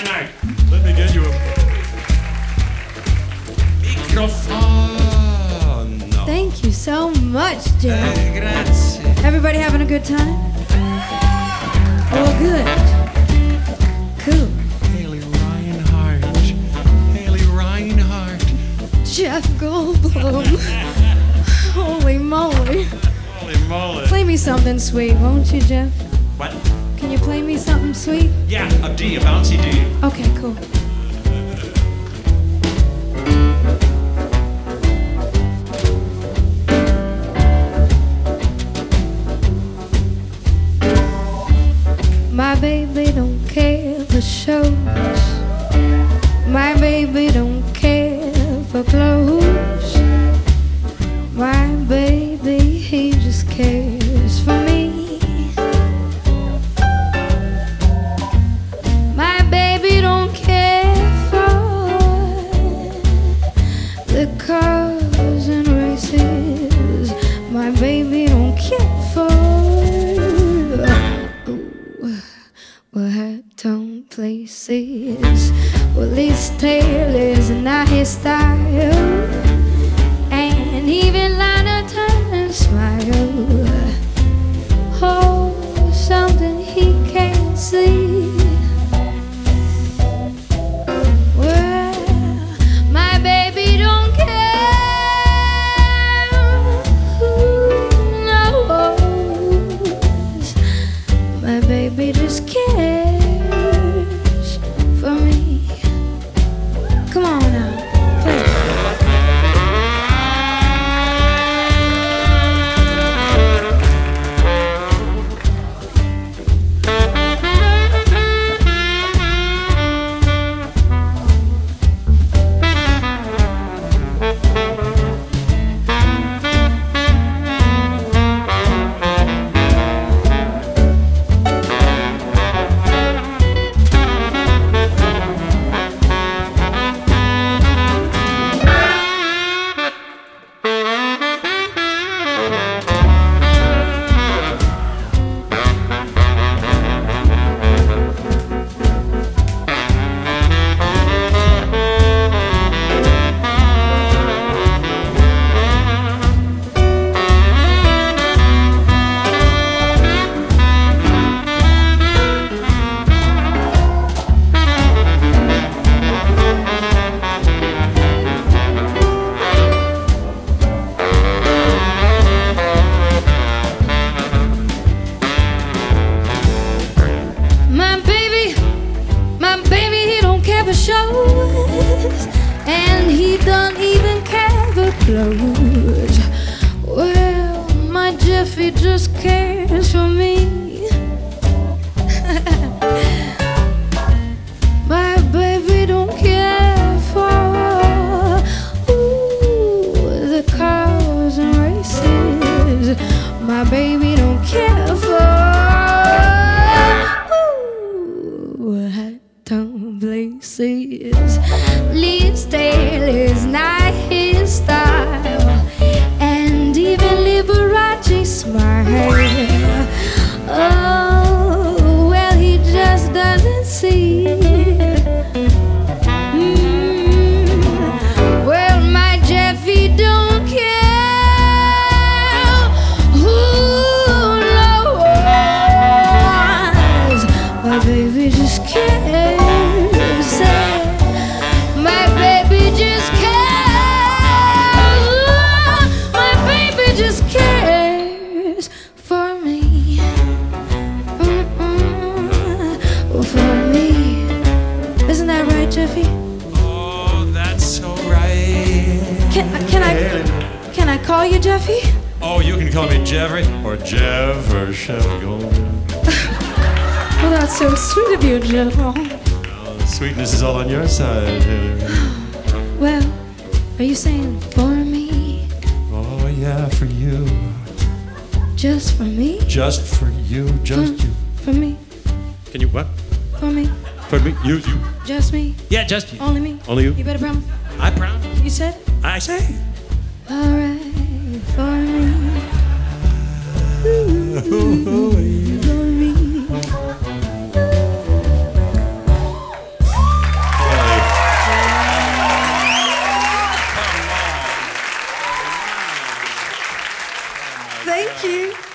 Reinhardt, let me get you a microphone. Thank you so much, Jeff. Grazie. Everybody having a good time? Oh, good. Cool. Haley Reinhardt. Jeff Goldblum. Holy moly. Holy moly. Play me something sweet, won't you, Jeff? What? Can you play me something sweet? Yeah, a D, a bouncy D. Okay, cool. My baby don't care for shows. My baby don't care for clothes. My baby, he just cares for me. My baby don't care for the cars and races. My baby don't care for what-don't places. Well, his tail is not his style, and even Lana Turner smile. Oh, something he can't see. Well, my baby don't care who knows. My baby just cares for me. Come on now, play. My baby, he don't care for shows, and he don't even care for clothes. Well, my Jeffy just cares for me. My baby don't care for the cars and races. My baby don't care for hot-tub places. Lee's tail is not his style, and even Liberace smile. Oh, well, he just doesn't see it. Well, my Jeffy don't care who knows. My baby just cares. My baby just cares. My baby just cares for me. For me. Isn't that right, Jeffy? Oh, that's so right. Can I call you Jeffy? Oh, you can call me Jeffrey or Jeff or Chef Goldman. Well, that's so sweet of you, Jeff. Oh, the sweetness is all on your side, Taylor. Well, are you saying for me? Oh, yeah, for you. Just for me? Just for you, just you. For me? Can you what? For me? For me? You. Just me? Yeah, just you. Only me? Only you. You better promise? I promise. You said? I say. Alright, for me. Ooh, for me. Thank you.